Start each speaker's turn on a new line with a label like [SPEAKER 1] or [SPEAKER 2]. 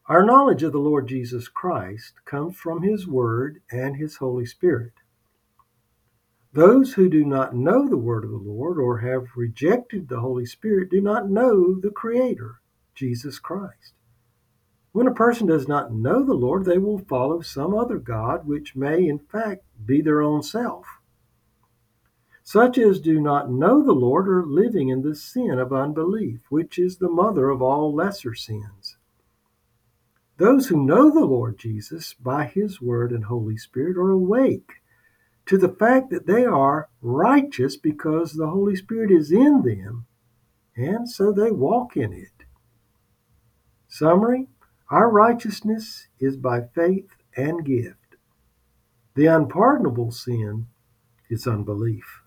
[SPEAKER 1] Our knowledge of the Lord Jesus Christ comes from His Word and His Holy Spirit. Those who do not know the Word of the Lord or have rejected the Holy Spirit do not know the Creator, Jesus Christ. When a person does not know the Lord, they will follow some other God, which may in fact be their own self. Such as do not know the Lord are living in the sin of unbelief, which is the mother of all lesser sins. Those who know the Lord Jesus by His Word and Holy Spirit are awake to the fact that they are righteous because the Holy Spirit is in them, and so they walk in it. Summary: our righteousness is by faith and gift. The unpardonable sin is unbelief.